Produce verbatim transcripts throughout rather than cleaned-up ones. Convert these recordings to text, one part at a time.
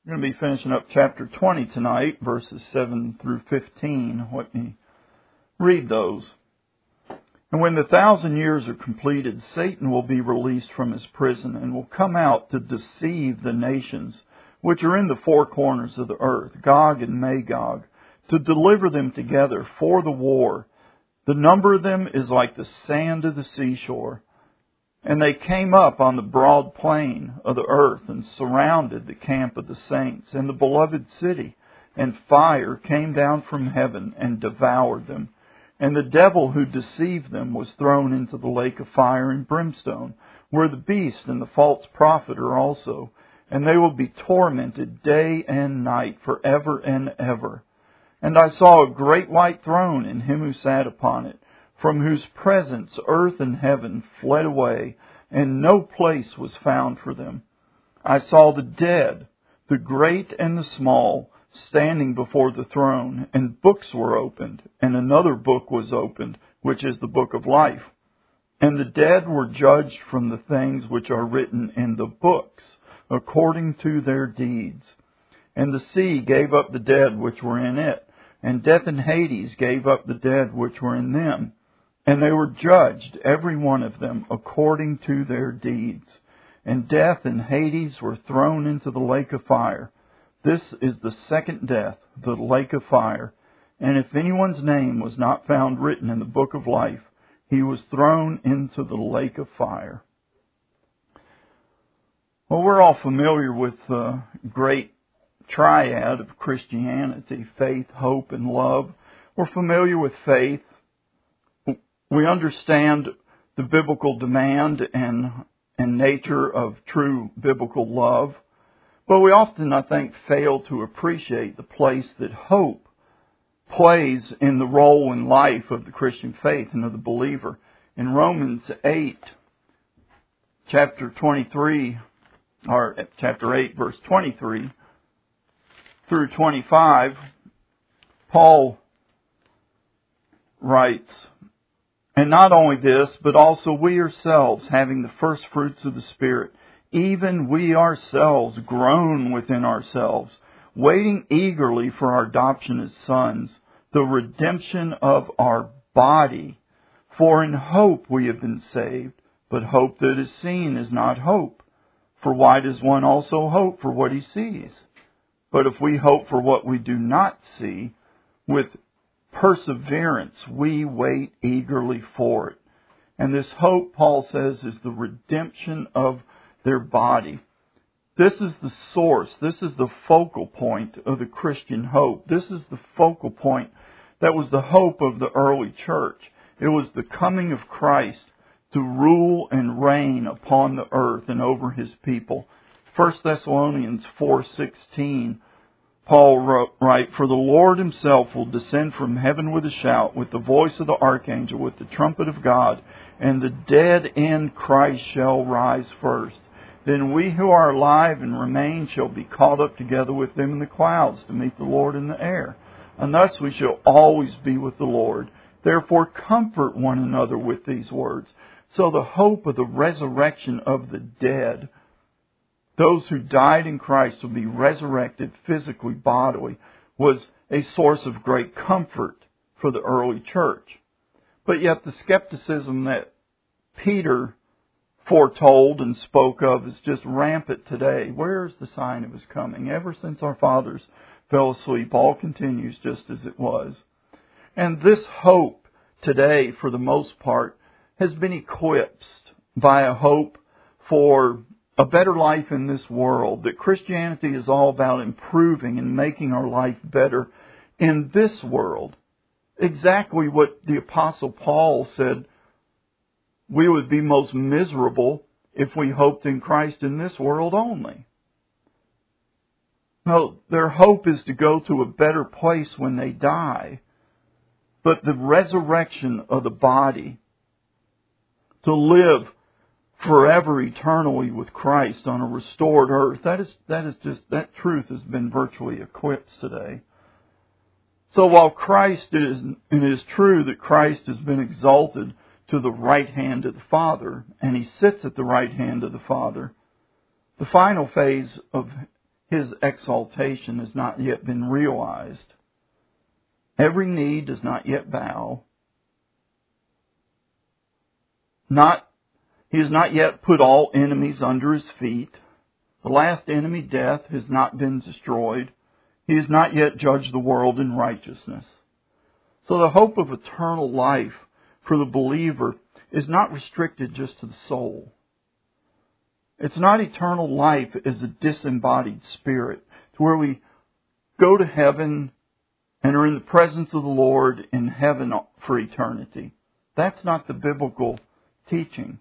We're going to be finishing up chapter twenty tonight, verses seven through fifteen. Let me read those. And when the thousand years are completed, Satan will be released from his prison and will come out to deceive the nations which are in the four corners of the earth, Gog and Magog, to deliver them together for the war. The number of them is like the sand of the seashore. And they came up on the broad plain of the earth and surrounded the camp of the saints and the beloved city. And fire came down from heaven and devoured them. And the devil who deceived them was thrown into the lake of fire and brimstone, where the beast and the false prophet are also. And they will be tormented day and night forever and ever. And I saw a great white throne and him who sat upon it, from whose presence earth and heaven fled away, and no place was found for them. I saw the dead, the great and the small, standing before the throne, and books were opened, and another book was opened, which is the book of life. And the dead were judged from the things which are written in the books, according to their deeds. And the sea gave up the dead which were in it, and death and Hades gave up the dead which were in them. And they were judged, every one of them, according to their deeds. And death and Hades were thrown into the lake of fire. This is the second death, the lake of fire. And if anyone's name was not found written in the book of life, he was thrown into the lake of fire. Well, we're all familiar with the great triad of Christianity, faith, hope, and love. We're familiar with faith. We understand the biblical demand and, and nature of true biblical love. But we often, I think, fail to appreciate the place that hope plays in the role in life of the Christian faith and of the believer. In Romans eight, chapter twenty-three, or chapter eight, verse twenty-three through twenty-five, Paul writes, "And not only this, but also we ourselves, having the first fruits of the Spirit, even we ourselves groan within ourselves, waiting eagerly for our adoption as sons, the redemption of our body. For in hope we have been saved, but hope that is seen is not hope. For why does one also hope for what he sees? But if we hope for what we do not see, with perseverance we wait eagerly for it." And this hope, Paul says, is the redemption of their body. This is the source. This is the focal point of the Christian hope. This is the focal point that was the hope of the early church. It was the coming of Christ to rule and reign upon the earth and over His people. First Thessalonians four sixteen, Paul wrote, right, "For the Lord Himself will descend from heaven with a shout, with the voice of the archangel, with the trumpet of God, and the dead in Christ shall rise first. Then we who are alive and remain shall be caught up together with them in the clouds to meet the Lord in the air. And thus we shall always be with the Lord. Therefore comfort one another with these words." So the hope of the resurrection of the dead, those who died in Christ will be resurrected physically, bodily, was a source of great comfort for the early church. But yet the skepticism that Peter foretold and spoke of is just rampant today. Where is the sign of His coming? Ever since our fathers fell asleep, all continues just as it was. And this hope today, for the most part, has been eclipsed by a hope for a better life in this world. That Christianity is all about improving and making our life better in this world. Exactly what the Apostle Paul said, we would be most miserable if we hoped in Christ in this world only. No, their hope is to go to a better place when they die. But the resurrection of the body, to live forever eternally with Christ on a restored earth, that is that is just that truth has been virtually eclipsed today. So while Christ is, and it is true that Christ has been exalted to the right hand of the Father, and He sits at the right hand of the Father, the final phase of His exaltation has not yet been realized. Every knee does not yet bow. Not, he has not yet put all enemies under His feet. The last enemy, death, has not been destroyed. He has not yet judged the world in righteousness. So the hope of eternal life for the believer is not restricted just to the soul. It's not eternal life as a disembodied spirit, to where we go to heaven and are in the presence of the Lord in heaven for eternity. That's not the biblical teaching.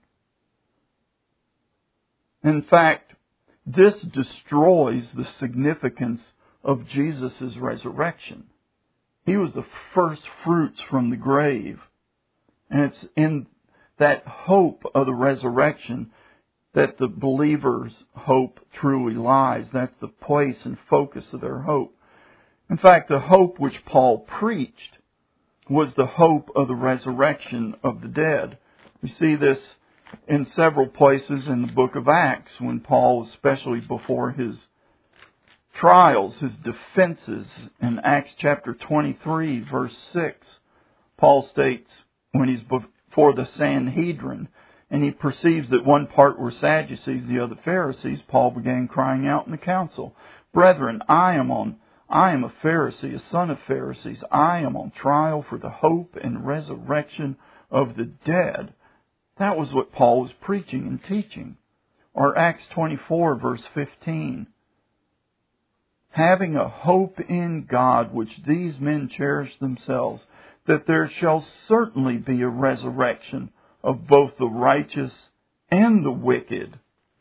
In fact, this destroys the significance of Jesus' resurrection. He was the first fruits from the grave. And it's in that hope of the resurrection that the believer's hope truly lies. That's the place and focus of their hope. In fact, the hope which Paul preached was the hope of the resurrection of the dead. We see this in several places in the book of Acts, when Paul, especially before his trials, his defenses, in Acts chapter twenty-three, verse six, Paul states, when he's before the Sanhedrin, and he perceives that one part were Sadducees, the other Pharisees, Paul began crying out in the council, "Brethren, I am on, I am a Pharisee, a son of Pharisees. I am on trial for the hope and resurrection of the dead." That was what Paul was preaching and teaching. Or Acts twenty-four, verse fifteen. "Having a hope in God, which these men cherish themselves, that there shall certainly be a resurrection of both the righteous and the wicked."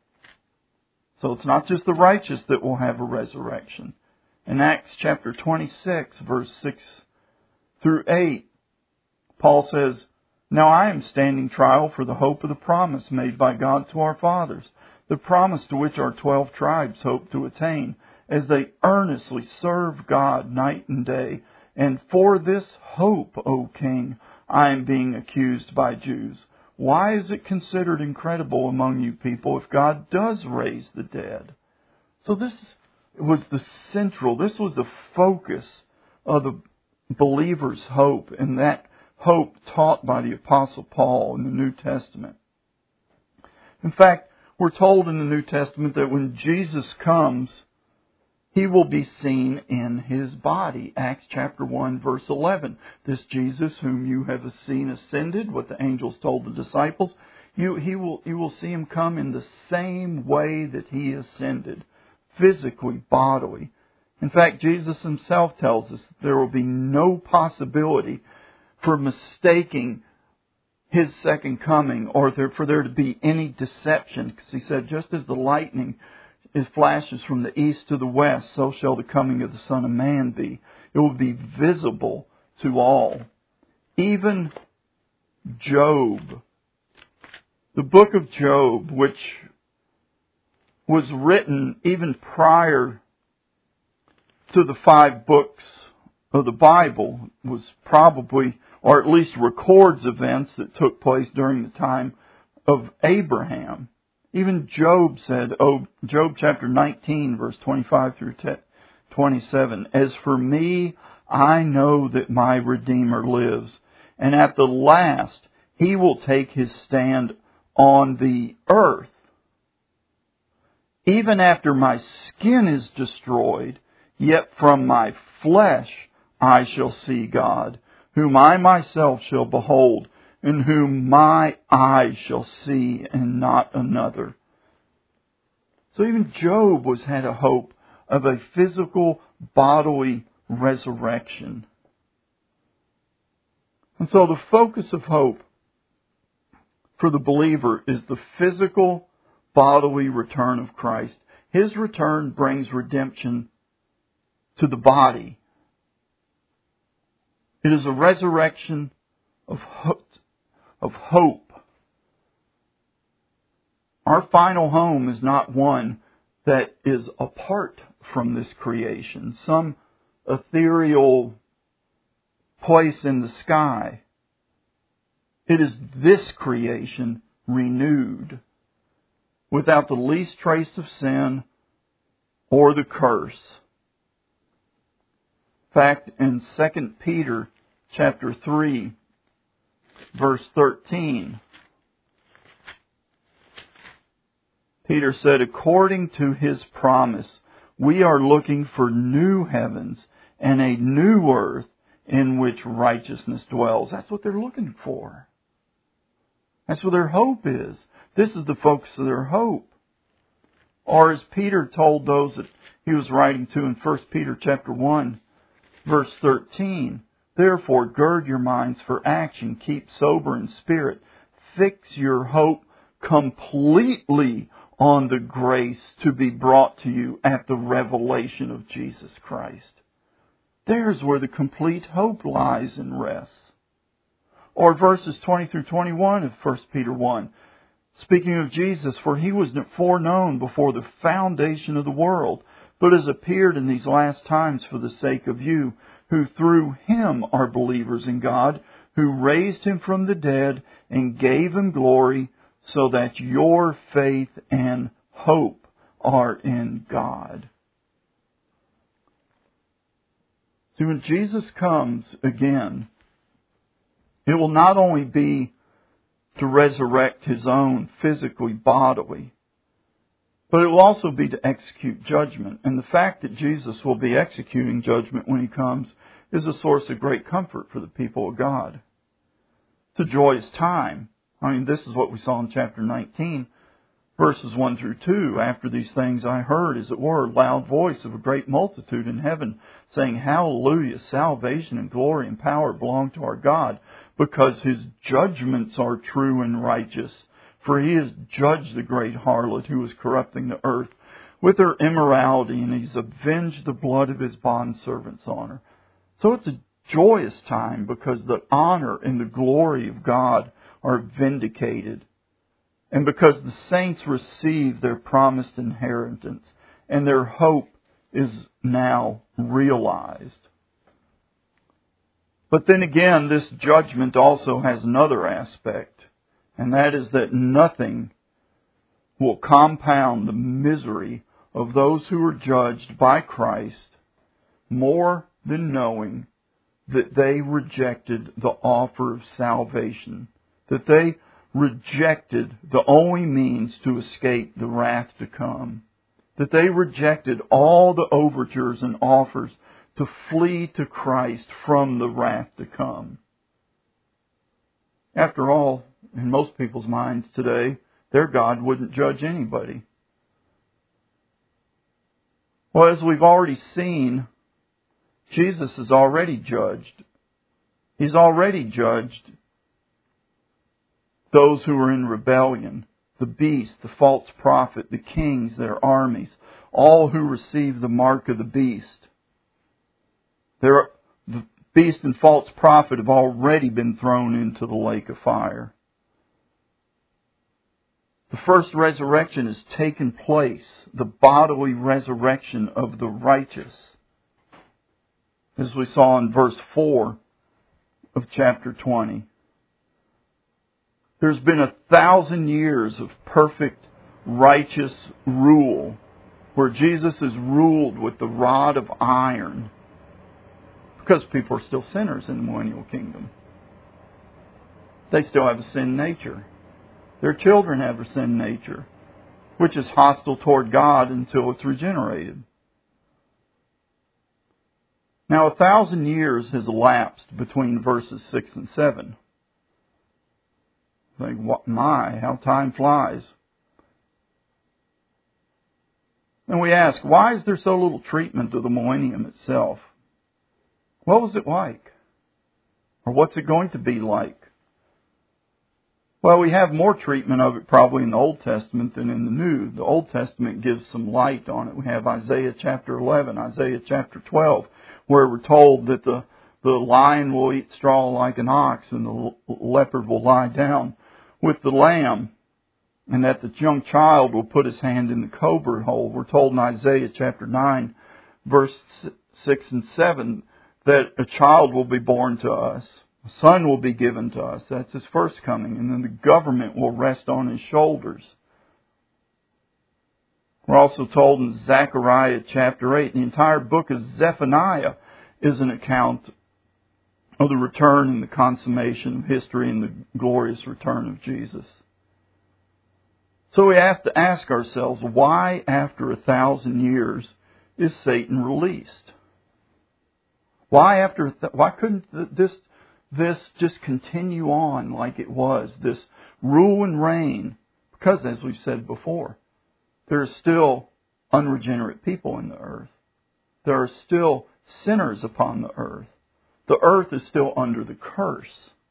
So it's not just the righteous that will have a resurrection. In Acts chapter twenty-six, verse six through eight, Paul says, "Now I am standing trial for the hope of the promise made by God to our fathers, the promise to which our twelve tribes hope to attain, as they earnestly serve God night and day. And for this hope, O King, I am being accused by Jews. Why is it considered incredible among you people if God does raise the dead?" So this was the central, this was the focus of the believer's hope, and that hope taught by the Apostle Paul in the New Testament. In fact, we're told in the New Testament that when Jesus comes, He will be seen in His body. Acts chapter one, verse eleven. "This Jesus whom you have seen ascended," what the angels told the disciples, you, he will, you will see Him come in the same way that He ascended, physically, bodily. In fact, Jesus Himself tells us that there will be no possibility for mistaking His second coming, or there, for there to be any deception. Because He said, just as the lightning it flashes from the east to the west, so shall the coming of the Son of Man be. It will be visible to all. Even Job, the book of Job, which was written even prior to the five books of the Bible, was probably, or at least records events that took place during the time of Abraham. Even Job said, oh, Job chapter nineteen, verse twenty-five through twenty-seven, "As for me, I know that my Redeemer lives, and at the last He will take His stand on the earth. Even after my skin is destroyed, yet from my flesh I shall see God, whom I myself shall behold, and whom my eyes shall see, and not another." So even Job was had a hope of a physical, bodily resurrection. And so the focus of hope for the believer is the physical, bodily return of Christ. His return brings redemption to the body. It is a resurrection of hope. Of hope. Our final home is not one that is apart from this creation, some ethereal place in the sky. It is this creation renewed, without the least trace of sin or the curse. In fact, in Second Peter chapter three, verse thirteen, Peter said, according to His promise, we are looking for new heavens and a new earth in which righteousness dwells. That's what they're looking for. That's what their hope is. This is the focus of their hope. Or as Peter told those that he was writing to in First Peter chapter one, verse thirteen, therefore gird your minds for action, keep sober in spirit, fix your hope completely on the grace to be brought to you at the revelation of Jesus Christ. There's where the complete hope lies and rests. Or verses twenty through twenty-one of First Peter one. Speaking of Jesus, for He was foreknown before the foundation of the world, but has appeared in these last times for the sake of you, who through Him are believers in God, who raised Him from the dead and gave Him glory, so that your faith and hope are in God. See, when Jesus comes again, it will not only be to resurrect His own physically, bodily, but it will also be to execute judgment. And the fact that Jesus will be executing judgment when He comes is a source of great comfort for the people of God. It's a joyous time. I mean, this is what we saw in chapter nineteen, verses one through two. After these things I heard, as it were, a loud voice of a great multitude in heaven, saying, Hallelujah, salvation and glory and power belong to our God, because His judgments are true and righteous. For He has judged the great harlot who was corrupting the earth with her immorality, and He's avenged the blood of His bondservants on her. So it's a joyous time because the honor and the glory of God are vindicated. And because the saints receive their promised inheritance and their hope is now realized. But then again, this judgment also has another aspect, and that is that nothing will compound the misery of those who are judged by Christ more than knowing that they rejected the offer of salvation, that they rejected the only means to escape the wrath to come, that they rejected all the overtures and offers to flee to Christ from the wrath to come. After all, in most people's minds today, their God wouldn't judge anybody. Well, as we've already seen, Jesus is already judged. He's already judged those who are in rebellion, the beast, the false prophet, the kings, their armies, all who receive the mark of the beast. There, the beast and false prophet have already been thrown into the lake of fire. The first resurrection has taken place, the bodily resurrection of the righteous. As we saw in verse four of chapter twenty. There's been a thousand years of perfect, righteous rule where Jesus has ruled with the rod of iron because people are still sinners in the millennial kingdom. They still have a sin nature. Their children have a sin nature, which is hostile toward God until it's regenerated. Now, a thousand years has elapsed between verses six and seven. Like, what, my, how time flies. And we ask, why is there so little treatment of the millennium itself? What was it like? Or what's it going to be like? Well, we have more treatment of it probably in the Old Testament than in the New. The Old Testament gives some light on it. We have Isaiah chapter eleven, Isaiah chapter twelve, where we're told that the, the lion will eat straw like an ox and the leopard will lie down with the lamb, and that the young child will put his hand in the cobra hole. We're told in Isaiah chapter nine, verse six and seven, that a child will be born to us. A son will be given to us. That's His first coming. And then the government will rest on His shoulders. We're also told in Zechariah chapter eight, the entire book of Zephaniah is an account of the return and the consummation of history and the glorious return of Jesus. So we have to ask ourselves, why after a thousand years is Satan released? Why after? Th- why couldn't this this just continue on like it was? This rule and reign, because as we've said before, there are still unregenerate people in the earth. There are still sinners upon the earth. The earth is still under the curse.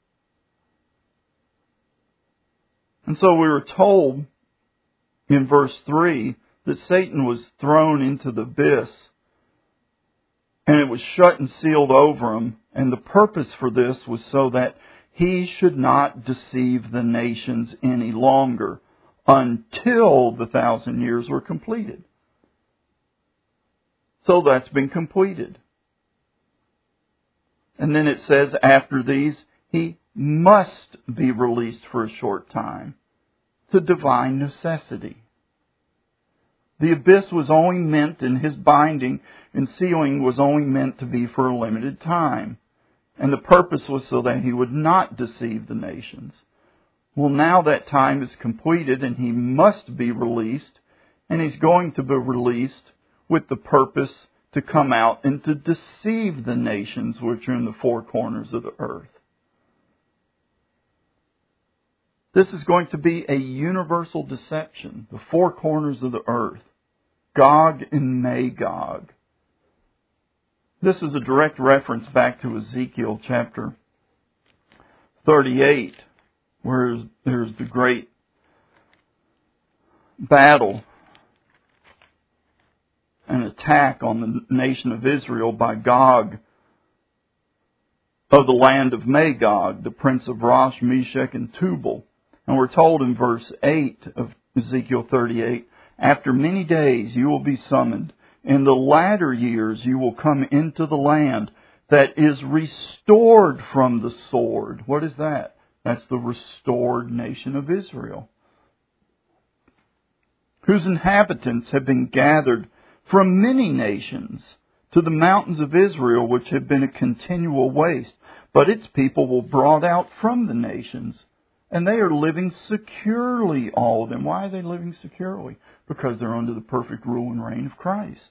And so we were told in verse three that Satan was thrown into the abyss, and it was shut and sealed over him. And the purpose for this was so that he should not deceive the nations any longer until the thousand years were completed. So that's been completed. And then it says, after these, he must be released for a short time. It's a divine necessity. The abyss was only meant, in his binding and sealing was only meant to be for a limited time. And the purpose was so that he would not deceive the nations. Well, now that time is completed and he must be released. And he's going to be released with the purpose to come out and to deceive the nations which are in the four corners of the earth. This is going to be a universal deception. The four corners of the earth. Gog and Magog. This is a direct reference back to Ezekiel chapter thirty-eight, where there's the great battle, an attack on the nation of Israel by Gog of the land of Magog, the prince of Rosh, Meshech, and Tubal. And we're told in verse eight of Ezekiel thirty-eight, after many days you will be summoned. In the latter years you will come into the land that is restored from the sword. What is that? That's the restored nation of Israel, whose inhabitants have been gathered from many nations to the mountains of Israel, which have been a continual waste. But its people will be brought out from the nations, and they are living securely, all of them. Why are they living securely? Because they're under the perfect rule and reign of Christ.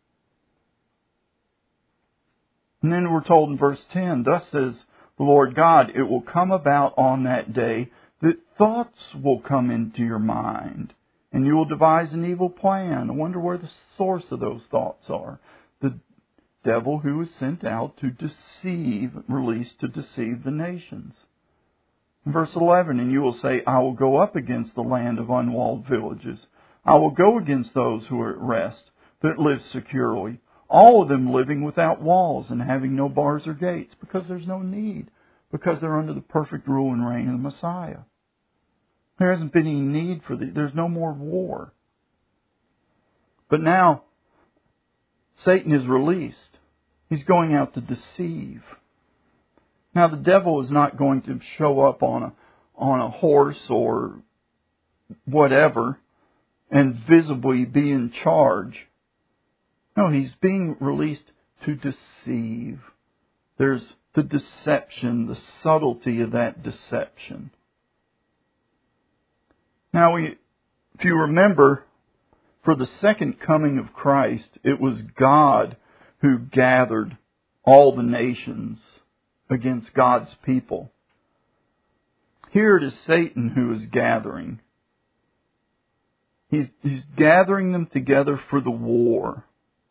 And then we're told in verse ten, thus says the Lord God, it will come about on that day that thoughts will come into your mind, and you will devise an evil plan. I wonder where the source of those thoughts are. The devil who is sent out to deceive, released to deceive the nations. In verse eleven, and you will say, I will go up against the land of unwalled villages. I will go against those who are at rest, that live securely, all of them living without walls and having no bars or gates, because there's no need, because they're under the perfect rule and reign of the Messiah. There hasn't been any need for the, there's no more war. But now, Satan is released. He's going out to deceive. Now, the devil is not going to show up on a, on a horse or whatever and visibly be in charge. No, he's being released to deceive. There's the deception, the subtlety of that deception. Now, we, if you remember, for the second coming of Christ, it was God who gathered all the nations against God's people. Here it is Satan who is gathering. He's, he's gathering them together for the war.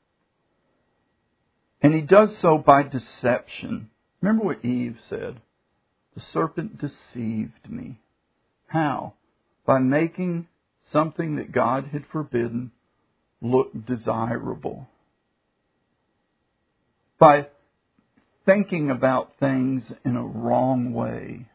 And he does so by deception. Remember what Eve said? The serpent deceived me. How? By making something that God had forbidden look desirable. By thinking about things in a wrong way.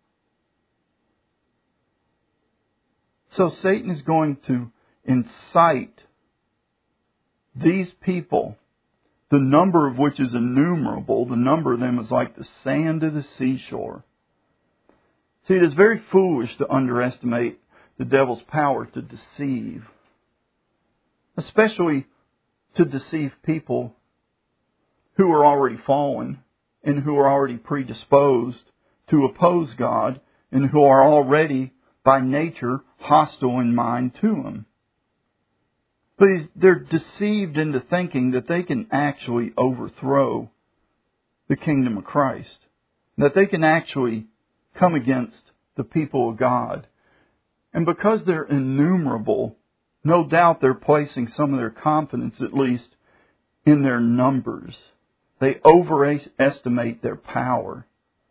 So Satan is going to incite these people, the number of which is innumerable. The number of them is like the sand of the seashore. See, it is very foolish to underestimate the devil's power to deceive. especially to deceive people who are already fallen and who are already predisposed to oppose God and who are already by nature hostile in mind to Him. But they're deceived into thinking that they can actually overthrow the kingdom of Christ, that they can actually come against the people of God. And because they're innumerable, no doubt they're placing some of their confidence, at least, in their numbers. They overestimate their power.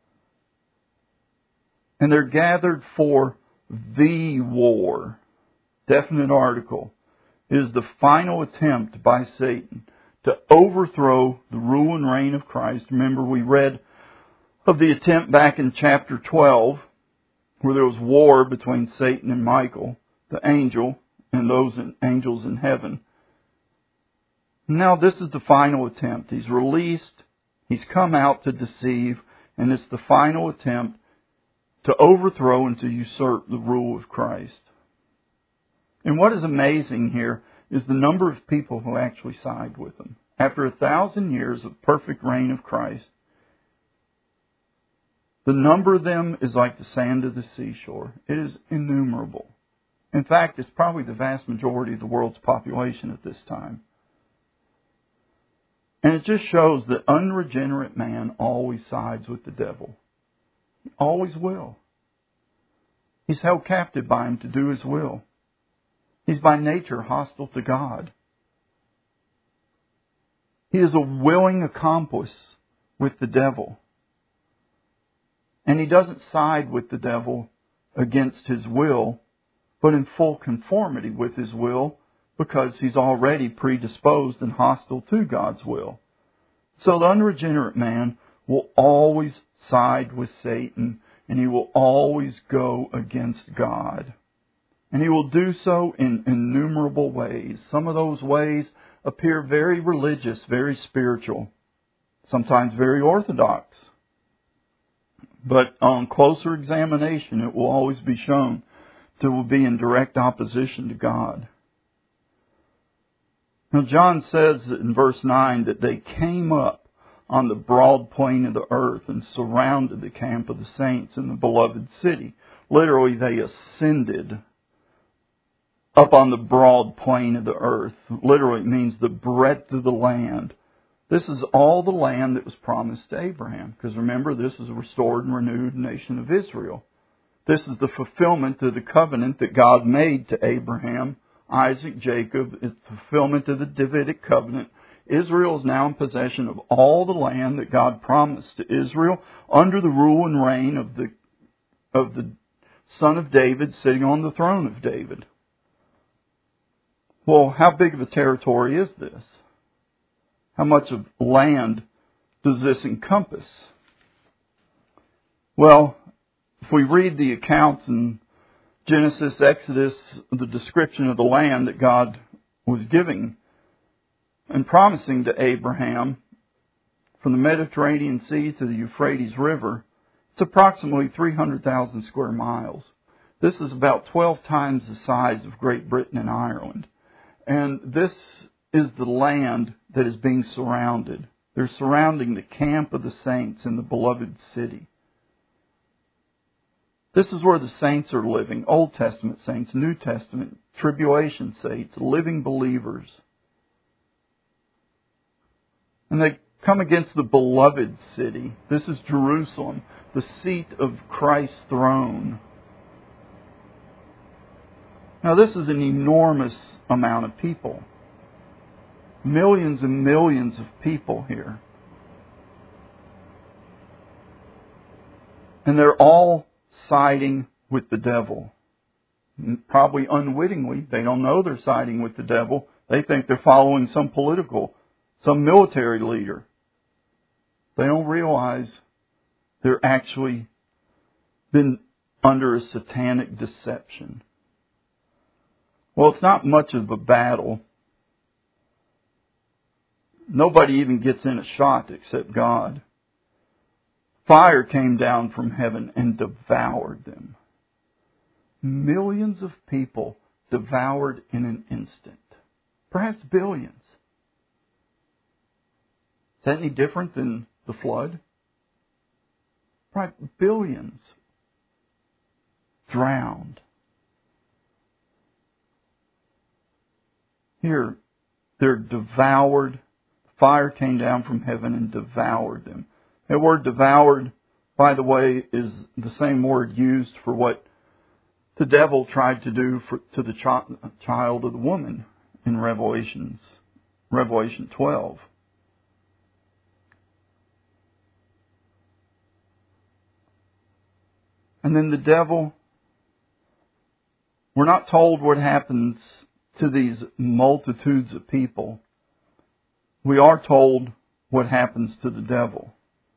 And they're gathered for the war. Definite article. Is the final attempt by Satan to overthrow the rule and reign of Christ. Remember, we read of the attempt back in chapter twelve, where there was war between Satan and Michael, the angel, and those angels in heaven. Now this is the final attempt. He's released, he's come out to deceive, and it's the final attempt to overthrow and to usurp the rule of Christ. And what is amazing here is the number of people who actually side with him. After a thousand years of perfect reign of Christ, the number of them is like the sand of the seashore. It is innumerable. In fact, it's probably the vast majority of the world's population at this time. And it just shows that unregenerate man always sides with the devil. He always will. He's held captive by him to do his will. He's by nature hostile to God. He is a willing accomplice with the devil. And he doesn't side with the devil against his will, but in full conformity with his will, because he's already predisposed and hostile to God's will. So the unregenerate man will always side with Satan, and he will always go against God. And he will do so in innumerable ways. Some of those ways appear very religious, very spiritual, sometimes very orthodox. But on closer examination, it will always be shown that it will be in direct opposition to God. Now John says in verse nine that they came up on the broad plain of the earth and surrounded the camp of the saints in the beloved city. Literally, they ascended up on the broad plain of the earth. Literally, it means the breadth of the land. This is all the land that was promised to Abraham. Because remember, this is a restored and renewed nation of Israel. This is the fulfillment of the covenant that God made to Abraham, Isaac, Jacob. It's the fulfillment of the Davidic covenant. Israel is now in possession of all the land that God promised to Israel under the rule and reign of the, of the son of David sitting on the throne of David. Well, how big of a territory is this? How much of land does this encompass? Well, if we read the accounts in Genesis, Exodus, the description of the land that God was giving and promising to Abraham, from the Mediterranean Sea to the Euphrates River, it's approximately three hundred thousand square miles. This is about twelve times the size of Great Britain and Ireland. And this is the land that is being surrounded. They're surrounding the camp of the saints in the beloved city. This is where the saints are living. Old Testament saints, New Testament, tribulation saints, living believers. And they come against the beloved city. This is Jerusalem, the seat of Christ's throne. Now this is an enormous amount of people. Millions and millions of people here. And they're all siding with the devil. Probably unwittingly. They don't know they're siding with the devil. They think they're following some political, some military leader. They don't realize they're actually been under a satanic deception. Well, it's not much of a battle. Nobody even gets in a shot except God. Fire came down from heaven and devoured them. Millions of people devoured in an instant. perhaps billions. Is that any different than the flood? Right, billions drowned. Here, they're devoured. Fire came down from heaven and devoured them. That word devoured, by the way, is the same word used for what the devil tried to do for, to the ch- child of the woman in Revelations, Revelation twelve. And then the devil, we're not told what happens to these multitudes of people. We are told what happens to the devil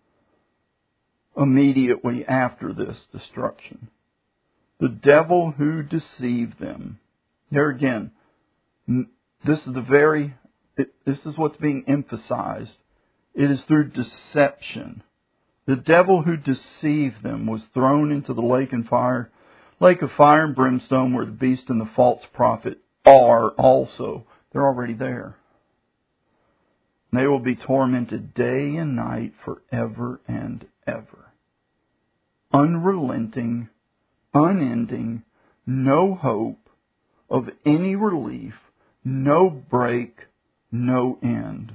immediately after this destruction. The devil who deceived them. There again, this is the very, this is what's being emphasized. It is through deception. The devil who deceived them was thrown into the lake and fire, lake of fire and brimstone, where the beast and the false prophet are also. They're already there. They will be tormented day and night forever and ever. Unrelenting, unending, no hope of any relief, no break, no end.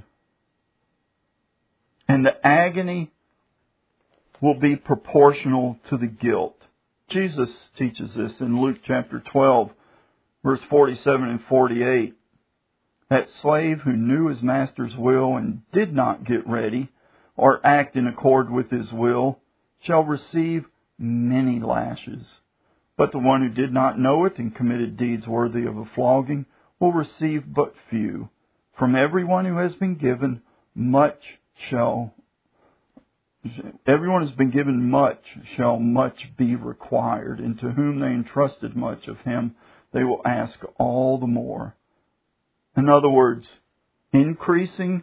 And the agony will be proportional to the guilt. Jesus teaches this in Luke chapter twelve, verse forty-seven and forty-eight. That slave who knew his master's will and did not get ready or act in accord with his will shall receive many lashes. But the one who did not know it and committed deeds worthy of a flogging will receive but few. From everyone who has been given, much shall Everyone has been given much, shall much be required, and to whom they entrusted much of him, they will ask all the more. In other words, increasing,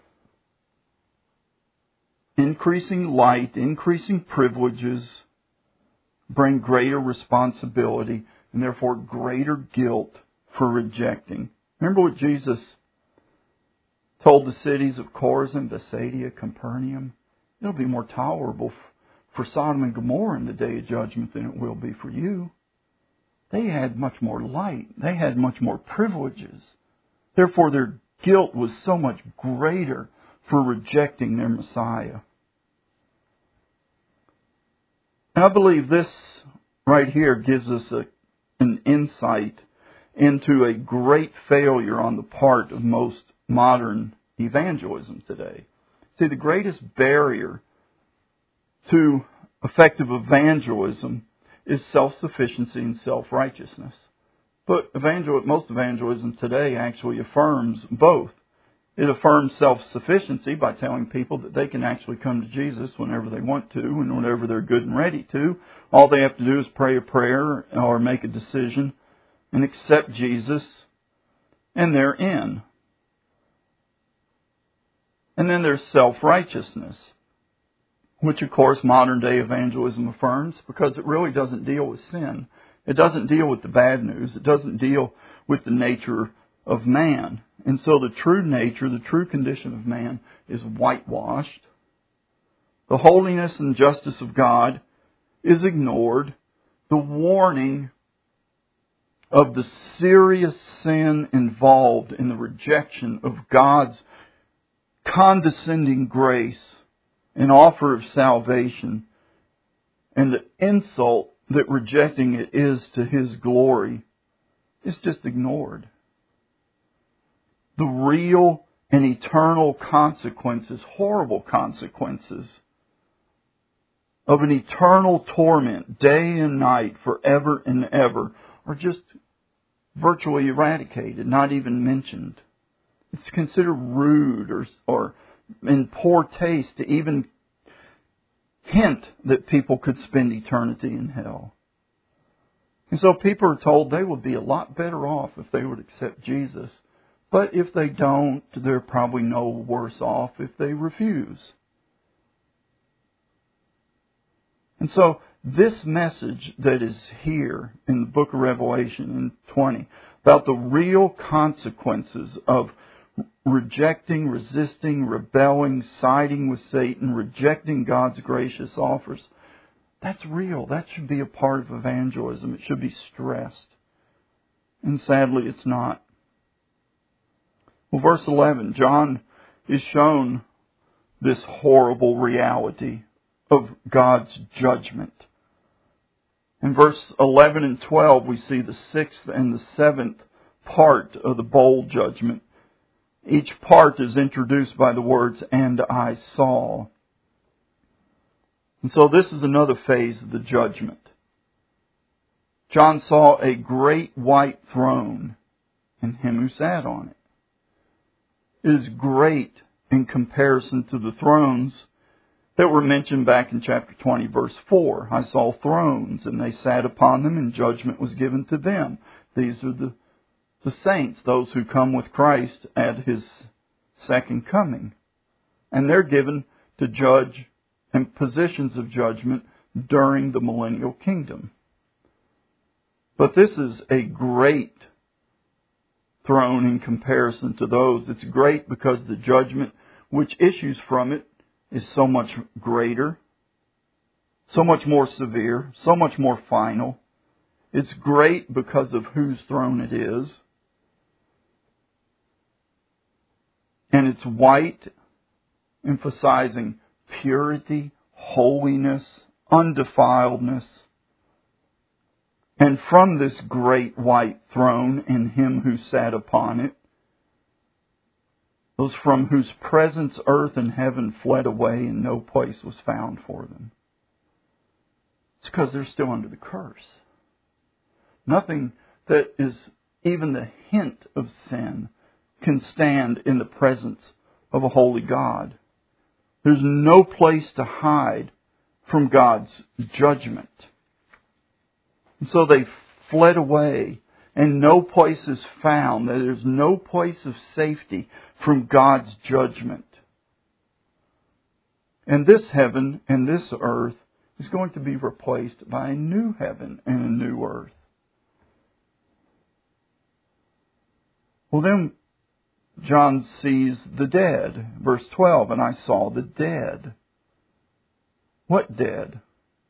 increasing light, increasing privileges bring greater responsibility and therefore greater guilt for rejecting. Remember what Jesus told the cities of Chorazin, Bethsaida, Capernaum? It'll be more tolerable for Sodom and Gomorrah in the day of judgment than it will be for you. They had much more light. They had much more privileges. Therefore, their guilt was so much greater for rejecting their Messiah. And I believe this right here gives us a, an insight into a great failure on the part of most modern evangelism today. See, the greatest barrier to effective evangelism is self-sufficiency and self-righteousness. But evangel- most evangelism today actually affirms both. It affirms self-sufficiency by telling people that they can actually come to Jesus whenever they want to and whenever they're good and ready to. All they have to do is pray a prayer or make a decision and accept Jesus, and they're in. And then there's self-righteousness, which of course modern day evangelism affirms because it really doesn't deal with sin. It doesn't deal with the bad news. It doesn't deal with the nature of man. And so the true nature, the true condition of man is whitewashed. The holiness and justice of God is ignored. The warning of the serious sin involved in the rejection of God's condescending grace and offer of salvation and the insult that rejecting it is to His glory is just ignored. The real and eternal consequences, horrible consequences of an eternal torment day and night forever and ever are just virtually eradicated, not even mentioned. It's considered rude or, or in poor taste to even hint that people could spend eternity in hell. And so people are told they would be a lot better off if they would accept Jesus. But if they don't, they're probably no worse off if they refuse. And so this message that is here in the book of Revelation in twenty, about the real consequences of rejecting, resisting, rebelling, siding with Satan, rejecting God's gracious offers. That's real. That should be a part of evangelism. It should be stressed. And sadly, it's not. Well, verse eleven, John is shown this horrible reality of God's judgment. In verse eleven and twelve, we see the sixth and the seventh part of the bowl judgment. Each part is introduced by the words, "and I saw." And so this is another phase of the judgment. John saw a great white throne and him who sat on it. It is great in comparison to the thrones that were mentioned back in chapter twenty, verse four. I saw thrones, and they sat upon them, and judgment was given to them. These are the, the saints, those who come with Christ at His second coming. And they're given to judge and positions of judgment during the millennial kingdom. But this is a great throne in comparison to those. It's great because the judgment which issues from it is so much greater, so much more severe, so much more final. It's great because of whose throne it is. And it's white, emphasizing purity, holiness, undefiledness. And from this great white throne and Him who sat upon it, those from whose presence earth and heaven fled away and no place was found for them. It's because they're still under the curse. Nothing that is even the hint of sin can stand in the presence of a holy God. There's no place to hide from God's judgment. And so they fled away, and no place is found. There's no place of safety from God's judgment. And this heaven and this earth is going to be replaced by a new heaven and a new earth. Well, then John sees the dead. Verse twelve, and I saw the dead. What dead?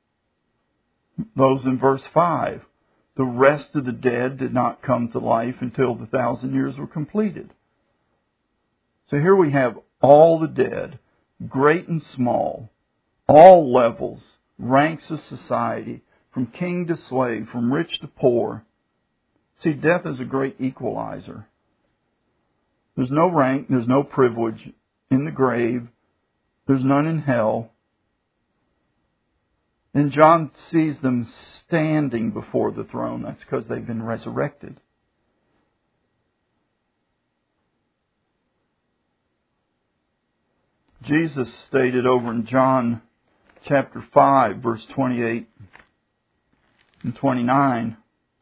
Those in verse five. The rest of the dead did not come to life until the thousand years were completed. So here we have all the dead, great and small, all levels, ranks of society, from king to slave, from rich to poor. See, death is a great equalizer. There's no rank, there's no privilege in the grave, there's none in hell. And John sees them standing before the throne. That's because they've been resurrected. Jesus stated over in John chapter five, verse twenty-eight and twenty-nine,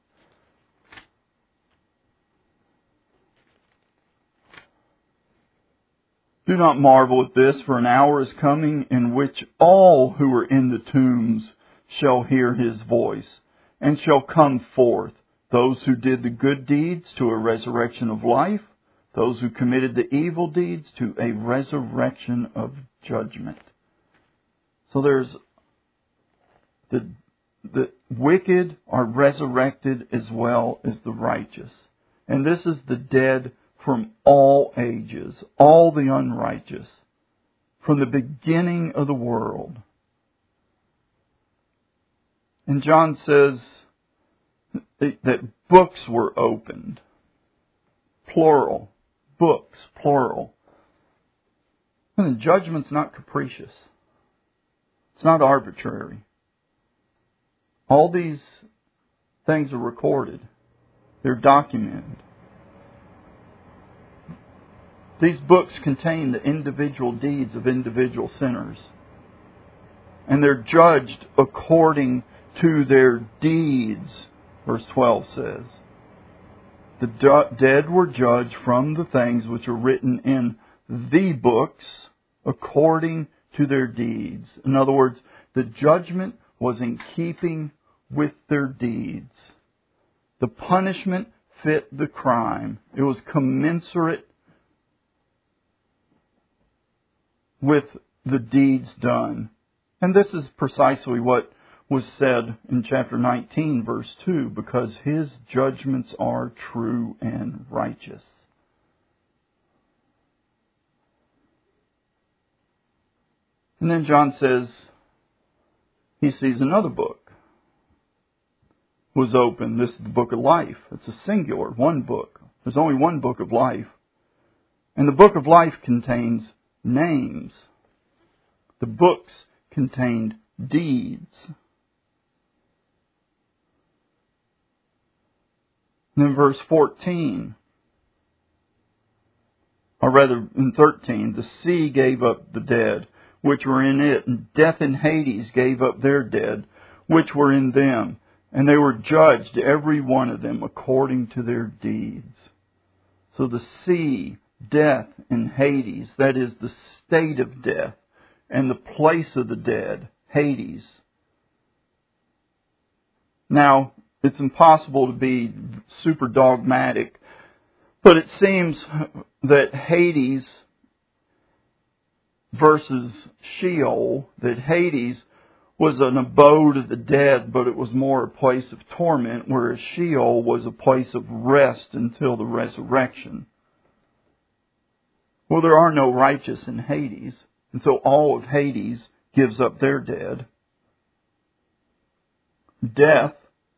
do not marvel at this, for an hour is coming in which all who are in the tombs shall hear His voice, and shall come forth, those who did the good deeds to a resurrection of life, those who committed the evil deeds to a resurrection of judgment. So there's the, the wicked are resurrected as well as the righteous. And this is the dead from all ages, all the unrighteous, from the beginning of the world. And John says that books were opened. Plural. Books, plural. And the judgment's not capricious. It's not arbitrary. All these things are recorded. They're documented. These books contain the individual deeds of individual sinners. And they're judged according to their deeds, verse twelve says. The dead were judged from the things which are written in the books according to their deeds. In other words, the judgment was in keeping with their deeds. The punishment fit the crime. It was commensurate with the deeds done. And this is precisely what was said in chapter nineteen, verse two, because His judgments are true and righteous. And then John says he sees another book was open. This is the book of life. It's a singular, one book. There's only one book of life. And the book of life contains names. The books contained deeds. And then verse fourteen, or rather in thirteen, the sea gave up the dead which were in it, and death and Hades gave up their dead which were in them, and they were judged, every one of them, according to their deeds. So the sea, death, and Hades, that is the state of death, and the place of the dead, Hades. Now, it's impossible to be super dogmatic, but it seems that Hades versus Sheol, that Hades was an abode of the dead, but it was more a place of torment, whereas Sheol was a place of rest until the resurrection. Well, there are no righteous in Hades, and so all of Hades gives up their dead. Death,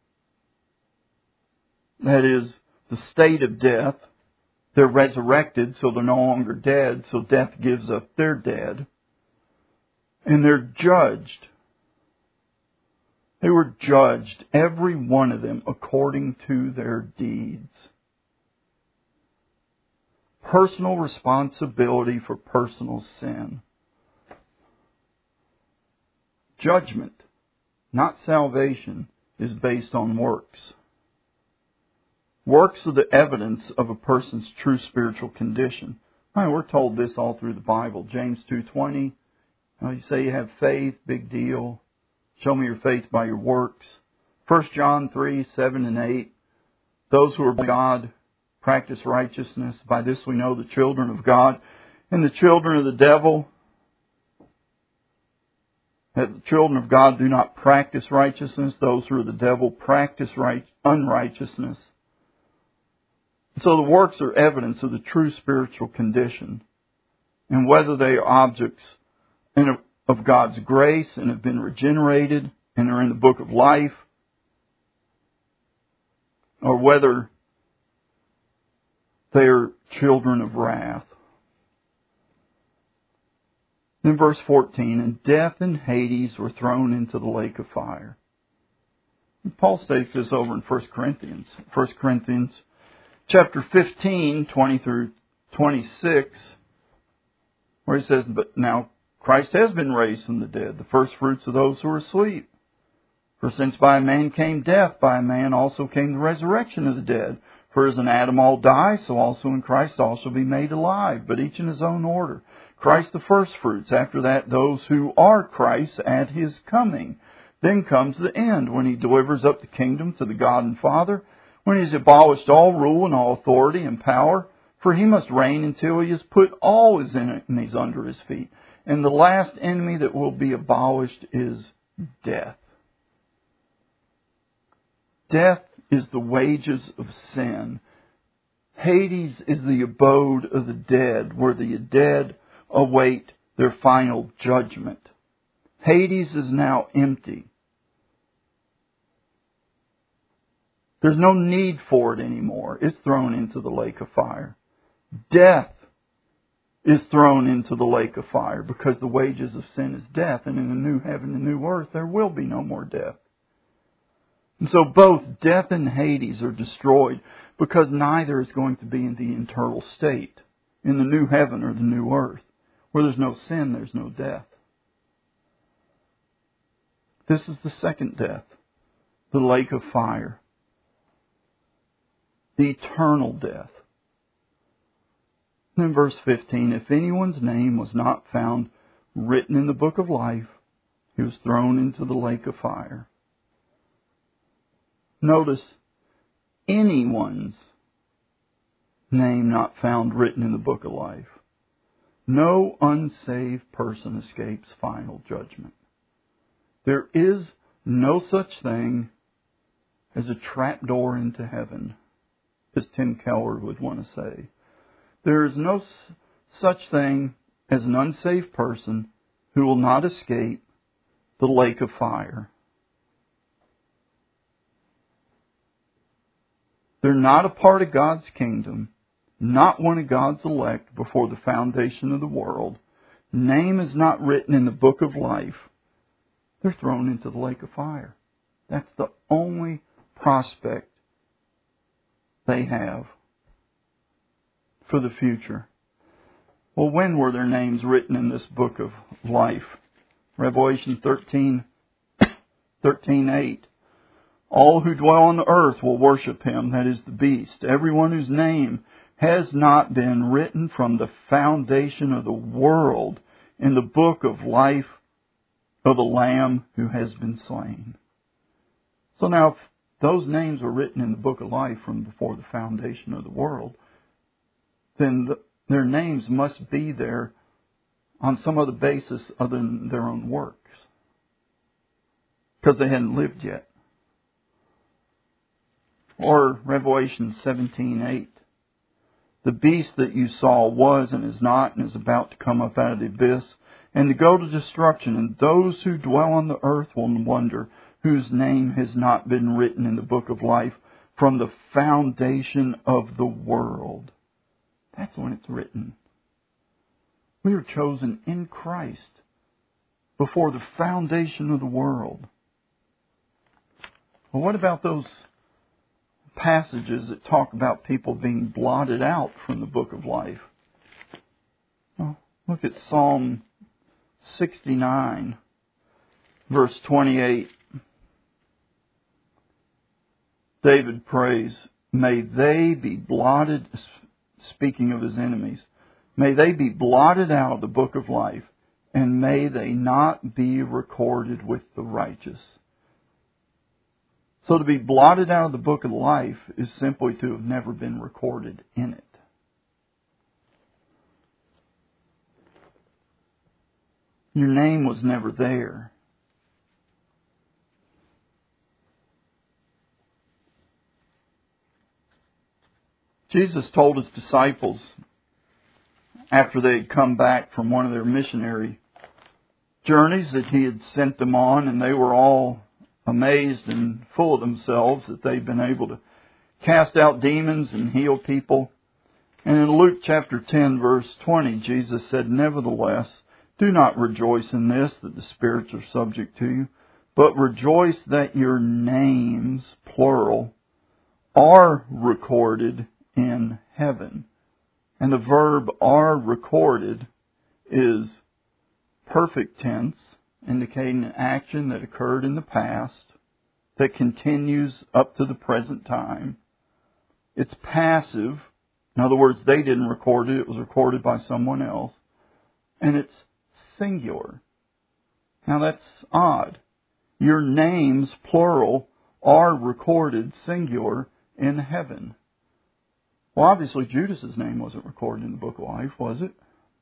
that is the state of death, they're resurrected, so they're no longer dead, so death gives up their dead. And they're judged. They were judged, every one of them, according to their deeds. Personal responsibility for personal sin. Judgment, not salvation, is based on works. Works are the evidence of a person's true spiritual condition. Right, we're told this all through the Bible. James two twenty, you say you have faith, big deal. Show me your faith by your works. First John three, seven and eight, those who are by God practice righteousness. By this we know the children of God and the children of the devil. That the children of God do not practice righteousness. Those who are the devil practice right, unrighteousness. So the works are evidence of the true spiritual condition, and whether they are objects of God's grace and have been regenerated and are in the book of life, or whether they are children of wrath. In verse fourteen, and death and Hades were thrown into the lake of fire. And Paul states this over in First Corinthians. First Corinthians chapter fifteen, twenty through twenty-six, where he says, but now Christ has been raised from the dead, the first fruits of those who are asleep. For since by a man came death, by a man also came the resurrection of the dead. For as in Adam all die, so also in Christ all shall be made alive, but each in his own order. Christ the first fruits, after that those who are Christ at His coming. Then comes the end, when He delivers up the kingdom to the God and Father, when He has abolished all rule and all authority and power, for He must reign until He has put all His enemies under His feet. And the last enemy that will be abolished is death. Death is the wages of sin. Hades is the abode of the dead, where the dead await their final judgment. Hades is now empty. There's no need for it anymore. It's thrown into the lake of fire. Death is thrown into the lake of fire because the wages of sin is death, and in the new heaven and new earth there will be no more death. And so both death and Hades are destroyed because neither is going to be in the eternal state, in the new heaven or the new earth. Where there's no sin, there's no death. This is the second death, the lake of fire, the eternal death. And in verse fifteen, if anyone's name was not found written in the book of life, he was thrown into the lake of fire. Notice, anyone's name not found written in the book of life. No unsaved person escapes final judgment. There is no such thing as a trapdoor into heaven, as Tim Keller would want to say. There is no such thing as an unsaved person who will not escape the lake of fire. They're not a part of God's kingdom, not one of God's elect before the foundation of the world. Name is not written in the book of life. They're thrown into the lake of fire. That's the only prospect they have for the future. Well, when were their names written in this book of life? Revelation thirteen, thirteen eight. All who dwell on the earth will worship Him, that is the beast. Everyone whose name has not been written from the foundation of the world in the book of life of the Lamb who has been slain. So now, if those names were written in the book of life from before the foundation of the world, then the, their names must be there on some other basis other than their own works, because they hadn't lived yet. Or Revelation seventeen eight. The beast that you saw was and is not and is about to come up out of the abyss and to go to destruction. And those who dwell on the earth will wonder, whose name has not been written in the book of life from the foundation of the world. That's when it's written. We are chosen in Christ before the foundation of the world. Well, what about those passages that talk about people being blotted out from the book of life? Well, look at Psalm sixty-nine, verse twenty-eight. David prays, may they be blotted, speaking of his enemies, may they be blotted out of the book of life, and may they not be recorded with the righteous. So to be blotted out of the book of life is simply to have never been recorded in it. Your name was never there. Jesus told His disciples, after they had come back from one of their missionary journeys that He had sent them on, and they were all amazed and full of themselves that they'd been able to cast out demons and heal people. And in Luke chapter ten, verse twenty, Jesus said, nevertheless, do not rejoice in this, that the spirits are subject to you, but rejoice that your names, plural, are recorded in heaven. And the verb are recorded is perfect tense, indicating an action that occurred in the past that continues up to the present time. It's passive. In other words, they didn't record it. It was recorded by someone else. And it's singular. Now that's odd. Your names, plural, are recorded singular in heaven. Well, obviously Judas's name wasn't recorded in the book of life, was it?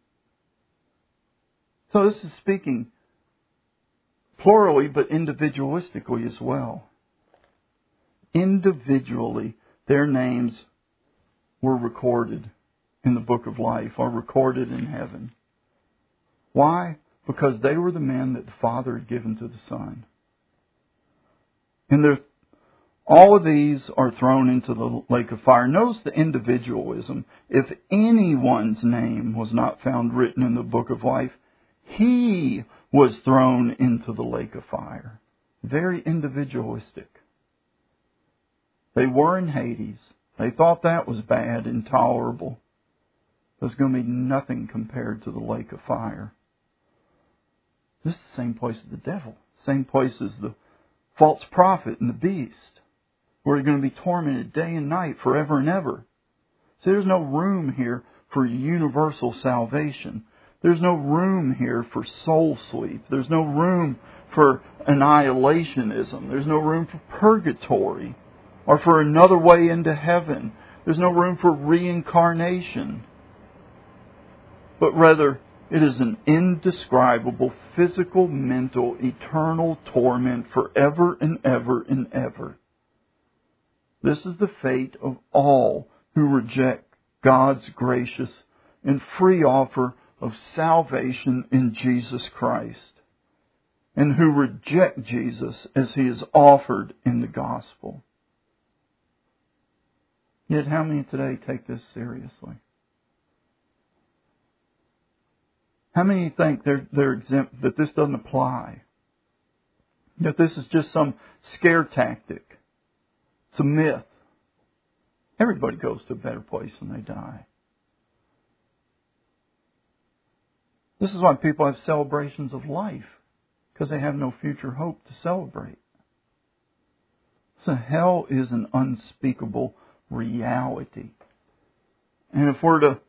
So this is speaking plurally, but individualistically as well. Individually, their names were recorded in the book of life, are recorded in heaven. Why? Because they were the men that the Father had given to the Son. And they're all of these are thrown into the lake of fire. Notice the individualism. If anyone's name was not found written in the book of life, he was thrown into the lake of fire. Very individualistic. They were in Hades. They thought that was bad, intolerable. There's going to be nothing compared to the lake of fire. This is the same place as the devil. Same place as the false prophet and the beast, where you're going to be tormented day and night forever and ever. See, there's no room here for universal salvation. There's no room here for soul sleep. There's no room for annihilationism. There's no room for purgatory or for another way into heaven. There's no room for reincarnation. But rather, it is an indescribable, physical, mental, eternal torment forever and ever and ever. This is the fate of all who reject God's gracious and free offer of salvation in Jesus Christ, and who reject Jesus as He is offered in the gospel. Yet how many today take this seriously? How many think they're, they're exempt, that this doesn't apply? That this is just some scare tactic? It's a myth. Everybody goes to a better place when they die. This is why people have celebrations of life, because they have no future hope to celebrate. So hell is an unspeakable reality. And if we're to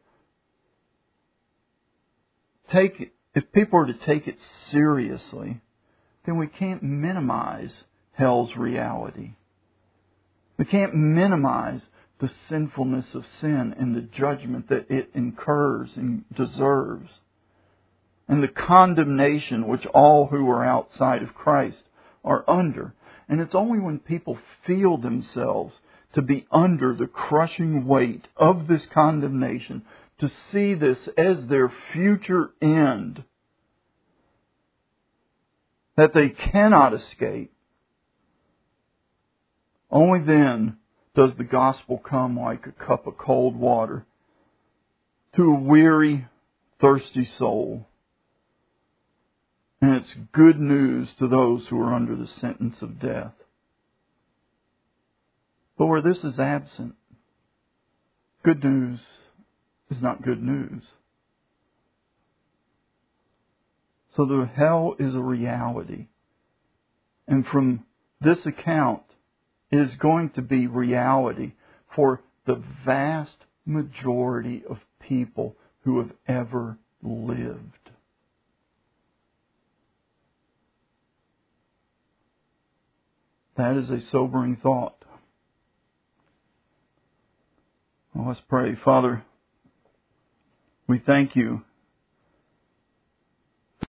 take it, if people are to take it seriously, then we can't minimize hell's reality. We can't minimize the sinfulness of sin and the judgment that it incurs and deserves, and the condemnation which all who are outside of Christ are under. And it's only when people feel themselves to be under the crushing weight of this condemnation, to see this as their future end, that they cannot escape. Only then does the gospel come like a cup of cold water to a weary, thirsty soul. And it's good news to those who are under the sentence of death. But where this is absent, good news is not good news. So the hell is a reality. And from this account, it is going to be reality for the vast majority of people who have ever lived. That is a sobering thought. Well, let's pray. Father, we thank You